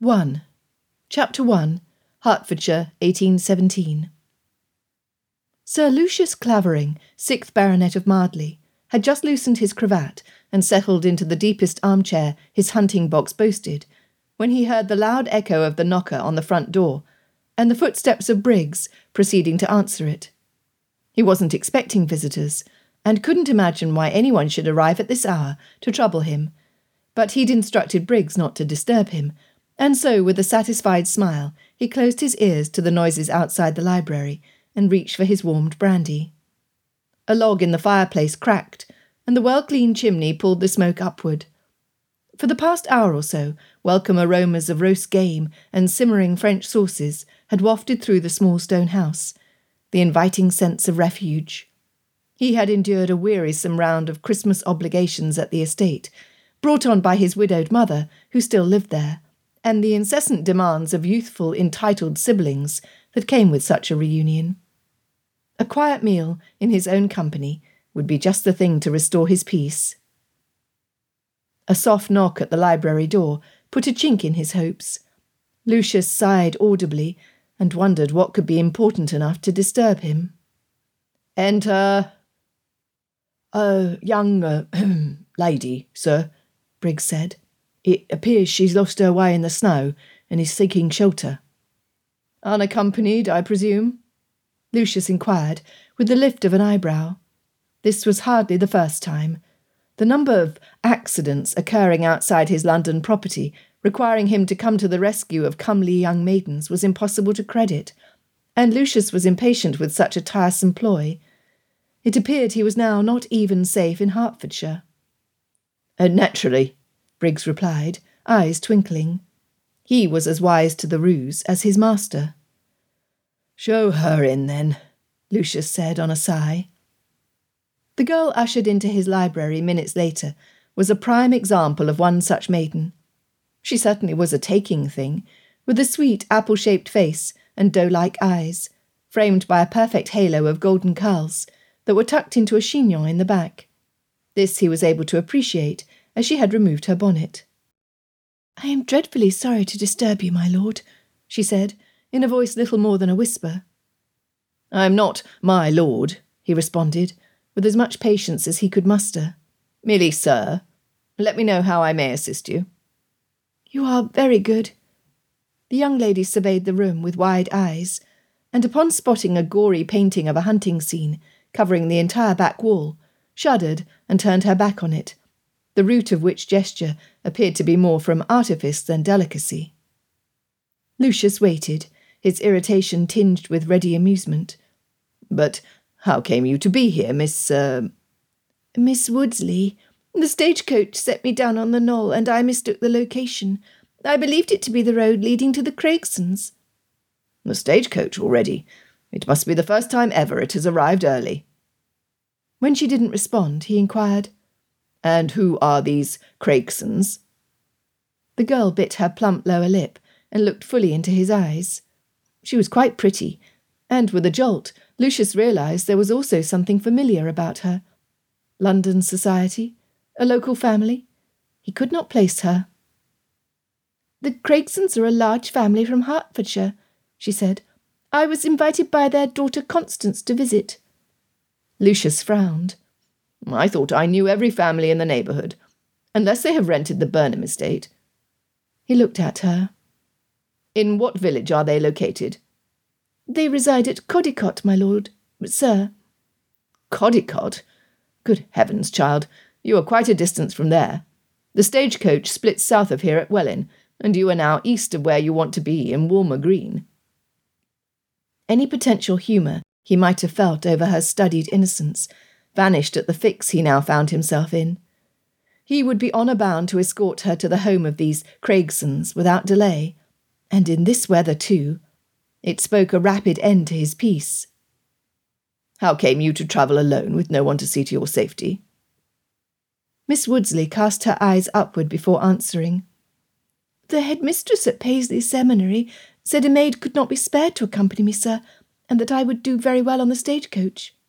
1. Chapter 1. Hertfordshire, 1817. Sir Lucius Clavering, 6th Baronet of Mardley, had just loosened his cravat and settled into the deepest armchair his hunting box boasted, when he heard the loud echo of the knocker on the front door, and the footsteps of Briggs proceeding to answer it. He wasn't expecting visitors, and couldn't imagine why anyone should arrive at this hour to trouble him, but he'd instructed Briggs not to disturb him, and so, with a satisfied smile, he closed his ears to the noises outside the library and reached for his warmed brandy. A log in the fireplace cracked, and the well-cleaned chimney pulled the smoke upward. For the past hour or so, welcome aromas of roast game and simmering French sauces had wafted through the small stone house, the inviting sense of refuge. He had endured a wearisome round of Christmas obligations at the estate, brought on by his widowed mother, who still lived there, and the incessant demands of youthful, entitled siblings that came with such a reunion. A quiet meal, in his own company, would be just the thing to restore his peace. A soft knock at the library door put a chink in his hopes. Lucius sighed audibly and wondered what could be important enough to disturb him. "Enter." "A young lady, sir," Briggs said. "It appears she's lost her way in the snow and is seeking shelter." "Unaccompanied, I presume?" Lucius inquired, with the lift of an eyebrow. This was hardly the first time. The number of accidents occurring outside his London property, requiring him to come to the rescue of comely young maidens, was impossible to credit, and Lucius was impatient with such a tiresome ploy. It appeared he was now not even safe in Hertfordshire. "Naturally," Briggs replied, eyes twinkling. He was as wise to the ruse as his master. "Show her in, then," Lucius said on a sigh. The girl ushered into his library minutes later was a prime example of one such maiden. She certainly was a taking thing, with a sweet apple-shaped face and doe-like eyes, framed by a perfect halo of golden curls that were tucked into a chignon in the back. This he was able to appreciate, as she had removed her bonnet. "I am dreadfully sorry to disturb you, my lord," she said, in a voice little more than a whisper. "I am not my lord," he responded, with as much patience as he could muster. "Merely sir. Let me know how I may assist you." "You are very good." The young lady surveyed the room with wide eyes, and upon spotting a gory painting of a hunting scene covering the entire back wall, shuddered and turned her back on it, the root of which gesture appeared to be more from artifice than delicacy. Lucius waited, his irritation tinged with ready amusement. "But how came you to be here, Miss Woodsley. The stagecoach set me down on the knoll, and I mistook the location. I believed it to be the road leading to the Craigsons." "The stagecoach already? It must be the first time ever it has arrived early." When she didn't respond, he inquired, "And who are these Craigsons?" The girl bit her plump lower lip and looked fully into his eyes. She was quite pretty, and with a jolt, Lucius realised there was also something familiar about her. London society? A local family? He could not place her. "The Craigsons are a large family from Hertfordshire," she said. "I was invited by their daughter Constance to visit." Lucius frowned. "I thought I knew every family in the neighbourhood, unless they have rented the Burnham estate." He looked at her. "In what village are they located?" "They reside at Codicot, my lord, sir." "Codicot? Good heavens, child, you are quite a distance from there. The stagecoach splits south of here at Welwyn, and you are now east of where you want to be in Walmer Green." Any potential humour he might have felt over her studied innocence vanished at the fix he now found himself in. He would be honour bound to escort her to the home of these Craigsons without delay, and in this weather too. It spoke a rapid end to his peace. "How came you to travel alone with no one to see to your safety?" Miss Woodsley cast her eyes upward before answering. "The headmistress at Paisley Seminary said a maid could not be spared to accompany me, sir, and that I would do very well on the stagecoach."